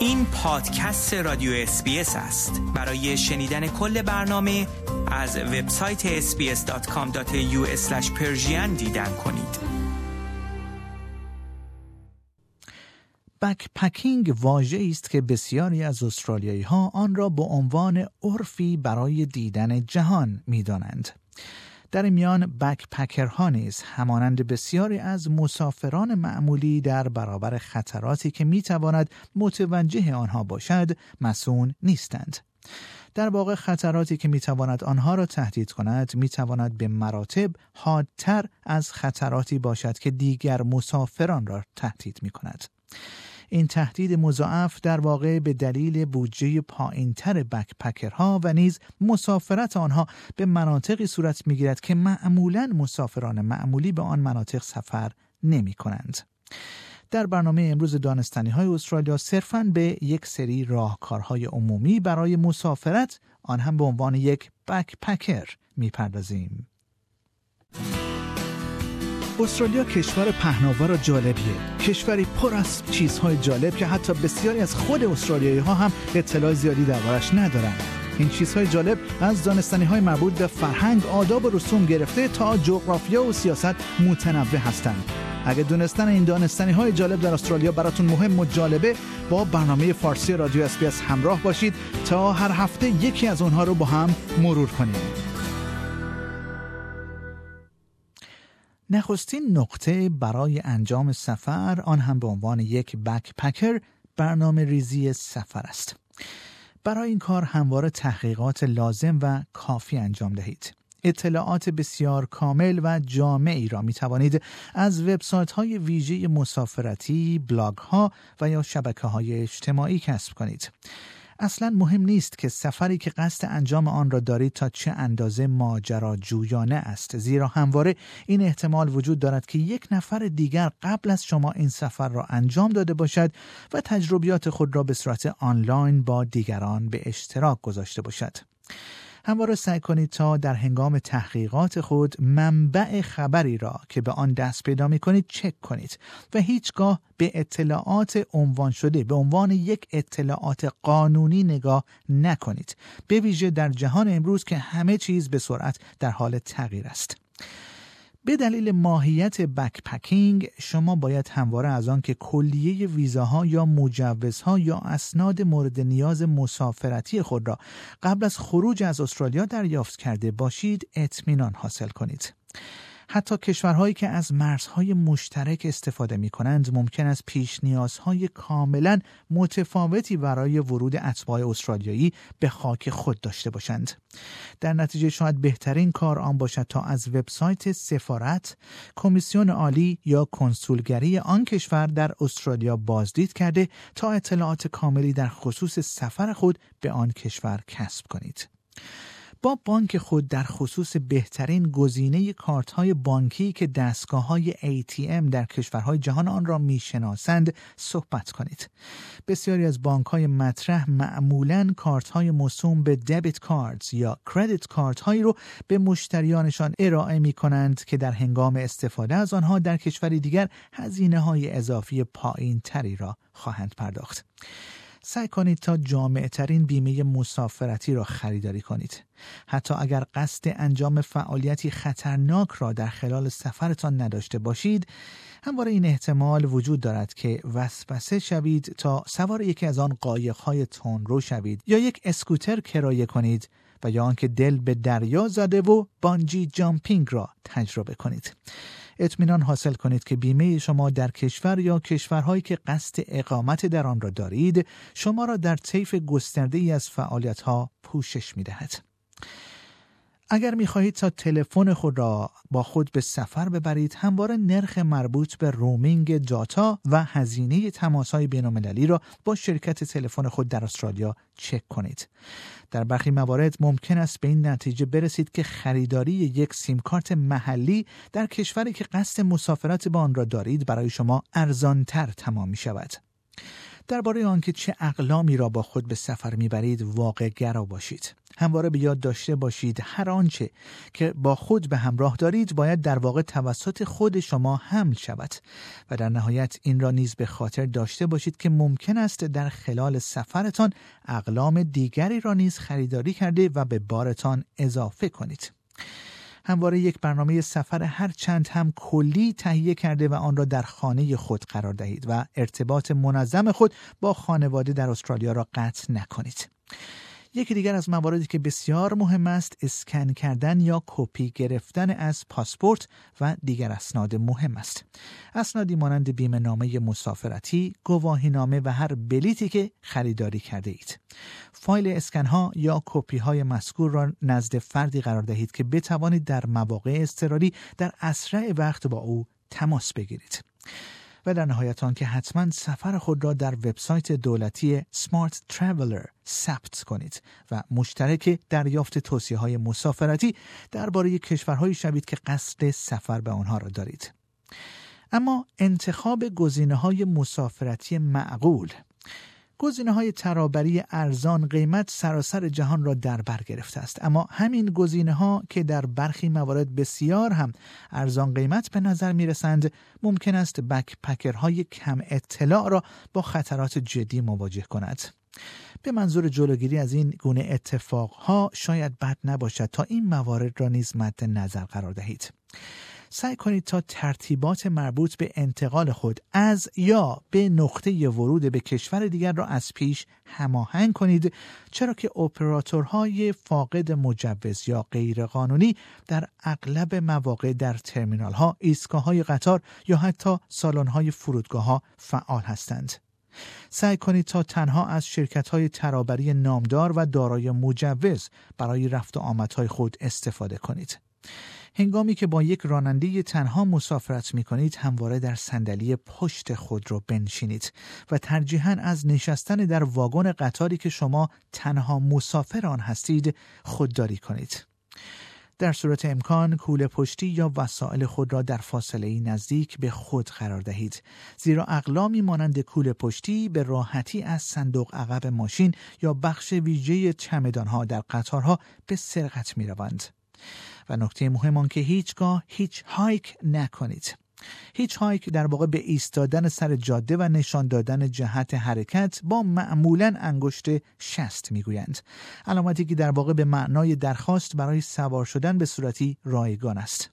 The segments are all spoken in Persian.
این پادکست رادیو اس‌بی‌اس است. برای شنیدن کل برنامه از وبسایت sbs.com.au/persian دیدن کنید. بکپکینگ واژه‌ای است که بسیاری از استرالیایی‌ها آن را به عنوان عرفی برای دیدن جهان می‌دانند. در این میان بکپکرها نیز همانند بسیاری از مسافران معمولی در برابر خطراتی که می‌تواند متوجه آنها باشد مسئول نیستند. در واقع خطراتی که می‌تواند آنها را تهدید کند می‌تواند به مراتب حادتر از خطراتی باشد که دیگر مسافران را تهدید می‌کند. این تهدید مضاعف در واقع به دلیل بودجه پایین‌تر بکپکرها و نیز مسافرت آنها به مناطقی صورت می‌گیرد که معمولاً مسافران معمولی به آن مناطق سفر نمی‌کنند. در برنامه امروز دانستنی‌های استرالیا صرفاً به یک سری راهکارهای عمومی برای مسافرت، آن هم به عنوان یک بکپکر می‌پردازیم. استرالیا کشور پهناور و جالبیه، کشوری پر از چیزهای جالب که حتی بسیاری از خود استرالیایی‌ها هم اطلاع زیادی دربارش ندارن. این چیزهای جالب از دانستنی‌های مربوط به فرهنگ، آداب و رسوم گرفته تا جغرافیا و سیاست متنوع هستند. اگه دونستن این دانستنی‌های جالب در استرالیا براتون مهم و جالبه، با برنامه فارسی رادیو اس‌بی‌اس همراه باشید تا هر هفته یکی از اونها رو با هم مرور کنیم. نخستین نقطه برای انجام سفر، آن هم به عنوان یک بکپکر، برنامه ریزی سفر است. برای این کار همواره تحقیقات لازم و کافی انجام دهید. اطلاعات بسیار کامل و جامعی را می توانید از وبسایت‌های ویژه مسافرتی، بلاگ‌ها و یا شبکه‌های اجتماعی کسب کنید. اصلا مهم نیست که سفری که قصد انجام آن را دارید تا چه اندازه ماجراجویانه است، زیرا همواره این احتمال وجود دارد که یک نفر دیگر قبل از شما این سفر را انجام داده باشد و تجربیات خود را به صورت آنلاین با دیگران به اشتراک گذاشته باشد. همواره سعی کنید تا در هنگام تحقیقات خود منبع خبری را که به آن دست پیدا می کنید چک کنید و هیچگاه به اطلاعات عنوان شده به عنوان یک اطلاعات قانونی نگاه نکنید، به ویژه در جهان امروز که همه چیز به سرعت در حال تغییر است. به دلیل ماهیت بکپکینگ شما باید همواره از آن که کلیه ویزاها یا مجوزها یا اسناد مورد نیاز مسافرتی خود را قبل از خروج از استرالیا دریافت کرده باشید اطمینان حاصل کنید. حتی کشورهایی که از مرزهای مشترک استفاده می کنند ممکن است پیش نیازهای کاملا متفاوتی برای ورود اتباع استرالیایی به خاک خود داشته باشند. در نتیجه شاید بهترین کار آن باشد تا از وبسایت سفارت، کمیسیون عالی یا کنسولگری آن کشور در استرالیا بازدید کرده تا اطلاعات کاملی در خصوص سفر خود به آن کشور کسب کنید. با بانک خود در خصوص بهترین گزینه کارت‌های بانکی که دستگاه‌های ATM در کشورهای جهان آن را می‌شناسند صحبت کنید. بسیاری از بانک‌های مطرح معمولاً کارت‌های موسوم به دبیت کارتز یا کردیت کارت‌هایی رو به مشتریانشان ارائه می‌کنند که در هنگام استفاده از آنها در کشوری دیگر هزینه‌های اضافی پایین‌تری را خواهند پرداخت. سعی کنید تا جامع‌ترین بیمه مسافرتی را خریداری کنید. حتی اگر قصد انجام فعالیتی خطرناک را در خلال سفرتان نداشته باشید، همواره این احتمال وجود دارد که وسوسه شوید تا سوار یکی از آن قایق‌های تندرو شوید یا یک اسکوتر کرایه کنید و یا آنکه دل به دریا زده و بانجی جامپینگ را تجربه کنید. اطمینان حاصل کنید که بیمه شما در کشور یا کشورهایی که قصد اقامت در آن را دارید شما را در طیف گسترده‌ای از فعالیت‌ها پوشش می‌دهد. اگر می‌خواهید تا تلفن خود را با خود به سفر ببرید، همواره نرخ مربوط به رومینگ داتا و هزینه تماس‌های بین‌المللی را با شرکت تلفن خود در استرالیا چک کنید. در برخی موارد ممکن است به این نتیجه برسید که خریداری یک سیم کارت محلی در کشوری که قصد مسافرت با آن را دارید برای شما ارزان‌تر تمام می‌شود. درباره آنکه چه اقلامی را با خود به سفر میبرید واقع گرا باشید. همواره به یاد داشته باشید هر آنچه که با خود به همراه دارید باید در واقع توسط خود شما حمل شود و در نهایت این را نیز به خاطر داشته باشید که ممکن است در خلال سفرتان اقلام دیگری را نیز خریداری کرده و به بارتان اضافه کنید. همواره یک برنامه سفر هر چند هم کلی تهیه کرده و آن را در خانه خود قرار دهید و ارتباط منظم خود با خانواده در استرالیا را قطع نکنید. یکی دیگر از مواردی که بسیار مهم است اسکن کردن یا کپی گرفتن از پاسپورت و دیگر اسناد مهم است. اسنادی مانند بیمه نامه مسافرتی، گواهی نامه و هر بلیتی که خریداری کرده اید. فایل اسکن ها یا کپی های مذکور را نزد فردی قرار دهید که بتوانید در مواقع اضطراری در اسرع وقت با او تماس بگیرید. و در نهایت آن که حتما سفر خود را در وبسایت دولتی Smart Traveler ثبت کنید و مشترک دریافت توصیه‌های مسافرتی درباره کشورهایی شوید که قصد سفر به آنها را دارید. اما انتخاب گزینه‌های مسافرتی معقول، گزینه‌های ترابری ارزان قیمت سراسر جهان را در بر گرفته است، اما همین گزینه‌ها که در برخی موارد بسیار هم ارزان قیمت به نظر می‌رسند ممکن است بکپکرهای کم اطلاع را با خطرات جدی مواجه کند. به منظور جلوگیری از این گونه اتفاقها شاید بد نباشد تا این موارد را نیز مد نظر قرار دهید. سعی کنید تا ترتیبات مربوط به انتقال خود از یا به نقطه ورود به کشور دیگر را از پیش هماهنگ کنید، چرا که اپراتورهای فاقد مجوز یا غیرقانونی در اغلب مواقع در ترمینال‌ها، ایستگاه‌های قطار یا حتی سالن‌های فرودگاه‌ها فعال هستند. سعی کنید تا تنها از شرکت‌های ترابری نامدار و دارای مجوز برای رفت و آمدهای خود استفاده کنید. هنگامی که با یک راننده تنها مسافرت می کنید همواره در صندلی پشت خود را بنشینید و ترجیحاً از نشستن در واگن قطاری که شما تنها مسافر آن هستید خودداری کنید. در صورت امکان کوله پشتی یا وسایل خود را در فاصله نزدیک به خود قرار دهید، زیرا اقلامی مانند کوله پشتی به راحتی از صندوق عقب ماشین یا بخش ویژه چمدانها در قطارها به سرقت می روند. و نکته مهم آن که هیچگاه هیچ هایک نکنید. هیچ هایک در واقع به ایستادن سر جاده و نشان دادن جهت حرکت با معمولاً انگشت شست میگویند، علامتی که در واقع به معنای درخواست برای سوار شدن به صورتی رایگان است.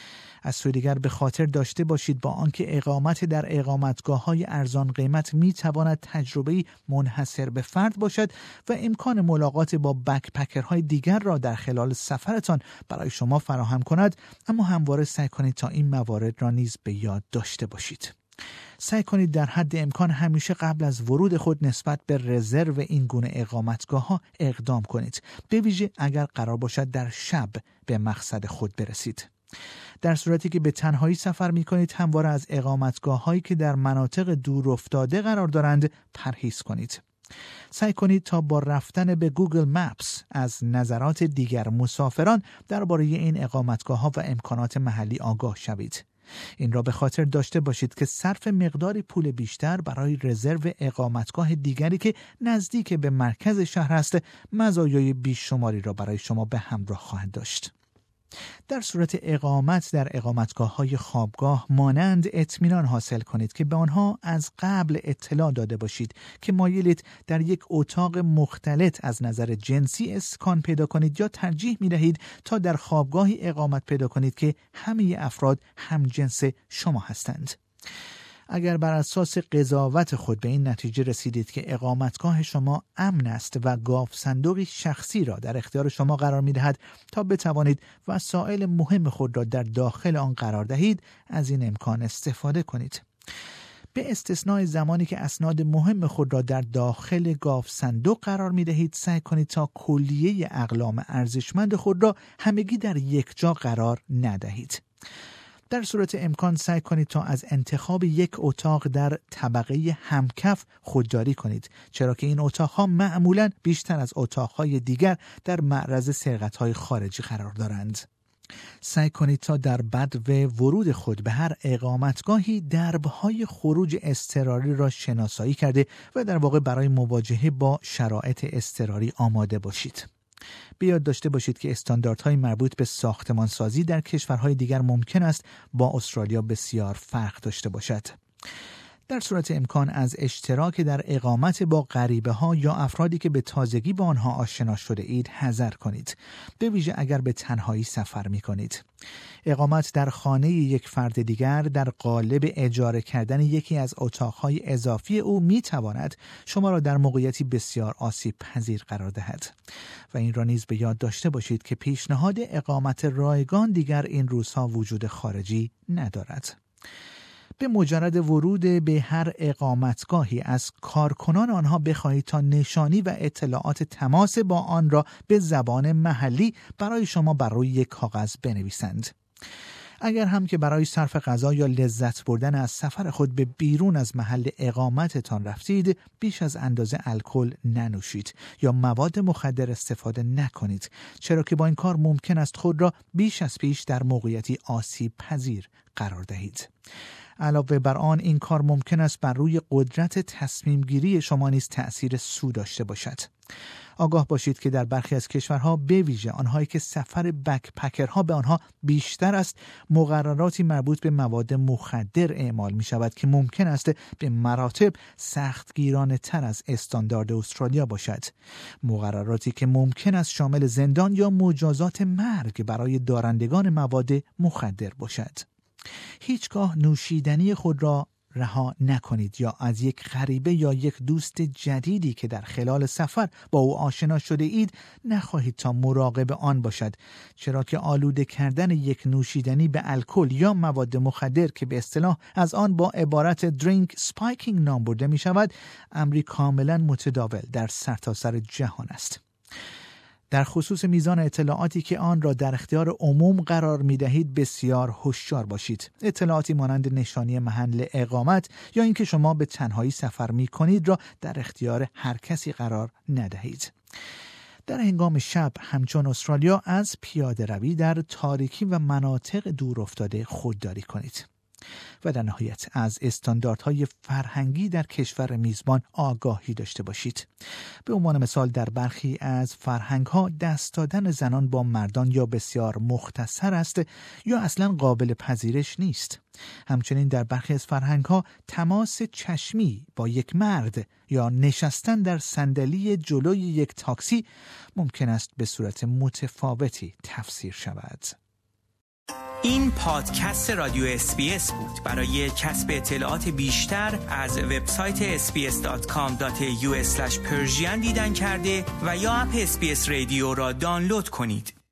از سوی دیگر به خاطر داشته باشید با آنکه اقامت در اقامتگاه‌های ارزان قیمت می‌تواند تجربه‌ای منحصر به فرد باشد و امکان ملاقات با بکپکرهای دیگر را در خلال سفرتان برای شما فراهم کند، اما همواره سعی کنید تا این موارد را نیز به یاد داشته باشید. سعی کنید در حد امکان همیشه قبل از ورود خود نسبت به رزرو این گونه اقامتگاه‌ها اقدام کنید، به ویژه اگر قرار باشد در شب به مقصد خود برسید. در صورتی که به تنهایی سفر می کنید همواره از اقامتگاه‌هایی که در مناطق دور افتاده قرار دارند پرهیز کنید. سعی کنید تا با رفتن به گوگل مپس از نظرات دیگر مسافران درباره این اقامتگاه‌ها و امکانات محلی آگاه شوید. این را به خاطر داشته باشید که صرف مقداری پول بیشتر برای رزرو اقامتگاه دیگری که نزدیک به مرکز شهر است مزایای بیشماری را برای شما به همراه خواهد داشت. در صورت اقامت در اقامتگاه‌های خوابگاه مانند اطمینان حاصل کنید که به آنها از قبل اطلاع داده باشید که مایلید در یک اتاق مختلط از نظر جنسی اسکان پیدا کنید یا ترجیح می‌دهید تا در خوابگاهی اقامت پیدا کنید که همه افراد همجنس شما هستند. اگر بر اساس قضاوت خود به این نتیجه رسیدید که اقامتگاه شما امن است و گاو صندوقی شخصی را در اختیار شما قرار می‌دهد تا بتوانید وسایل مهم خود را در داخل آن قرار دهید، از این امکان استفاده کنید. به استثنای زمانی که اسناد مهم خود را در داخل گاو صندوق قرار می‌دهید، سعی کنید تا کلیه اقلام ارزشمند خود را همگی در یک جا قرار ندهید. در صورت امکان سعی کنید تا از انتخاب یک اتاق در طبقه همکف خودداری کنید، چرا که این اتاقها معمولاً بیشتر از اتاقهای دیگر در معرض سرقت‌های خارجی قرار دارند. سعی کنید تا در بدو ورود خود به هر اقامتگاهی درب‌های خروج اضطراری را شناسایی کرده و در واقع برای مواجهه با شرایط اضطراری آماده باشید. به یاد داشته باشید که استانداردهای مربوط به ساختمانسازی در کشورهای دیگر ممکن است با استرالیا بسیار فرق داشته باشد. در صورت امکان از اشتراک در اقامت با غریبه‌ها یا افرادی که به تازگی با آنها آشنا شده اید حذر کنید، به ویژه اگر به تنهایی سفر می‌کنید. اقامت در خانه یک فرد دیگر در قالب اجاره کردن یکی از اتاق‌های اضافی او می‌تواند شما را در موقعیتی بسیار آسیب پذیر قرار دهد و این را نیز به یاد داشته باشید که پیشنهاد اقامت رایگان دیگر این روزها وجود خارجی ندارد. به مجرد ورود به هر اقامتگاهی از کارکنان آنها بخواهید تا نشانی و اطلاعات تماس با آن را به زبان محلی برای شما بر روی یک کاغذ بنویسند. اگر هم که برای صرف غذا یا لذت بردن از سفر خود به بیرون از محل اقامتتان رفتید، بیش از اندازه الکل ننوشید یا مواد مخدر استفاده نکنید، چرا که با این کار ممکن است خود را بیش از پیش در موقعیتی آسیب پذیر قرار دهید. علاوه بر آن این کار ممکن است بر روی قدرت تصمیم گیری شما نیز تأثیر سو داشته باشد. آگاه باشید که در برخی از کشورها به ویژه آنهایی که سفر بکپکرها به آنها بیشتر است، مقرراتی مربوط به مواد مخدر اعمال می شود که ممکن است به مراتب سختگیرانه تر از استاندارد استرالیا باشد. مقرراتی که ممکن است شامل زندان یا مجازات مرگ برای دارندگان مواد مخدر باشد. هیچگاه نوشیدنی خود را رها نکنید یا از یک غریبه یا یک دوست جدیدی که در خلال سفر با او آشنا شده اید نخواهید تا مراقب آن باشد، چرا که آلوده کردن یک نوشیدنی به الکل یا مواد مخدر که به اصطلاح از آن با عبارت درینک سپایکینگ نام برده می شود، امری کاملا متداول در سرتاسر جهان است. در خصوص میزان اطلاعاتی که آن را در اختیار عموم قرار می دهید بسیار هوشیار باشید. اطلاعاتی مانند نشانی محل اقامت یا اینکه شما به تنهایی سفر می کنید را در اختیار هر کسی قرار ندهید. در هنگام شب همچون استرالیا از پیاده روی در تاریکی و مناطق دور افتاده خودداری کنید. و در نهایت از استانداردهای فرهنگی در کشور میزبان آگاهی داشته باشید. به عنوان مثال در برخی از فرهنگ‌ها دست دادن زنان با مردان یا بسیار مختصر است یا اصلا قابل پذیرش نیست. همچنین در برخی از فرهنگ‌ها تماس چشمی با یک مرد یا نشستن در صندلی جلوی یک تاکسی ممکن است به صورت متفاوتی تفسیر شود. این پادکست رادیو SBS بود. برای کسب اطلاعات بیشتر از وبسایت sbs.com.au/persian دیدن کرده و یا اپ SBS رادیو را دانلود کنید.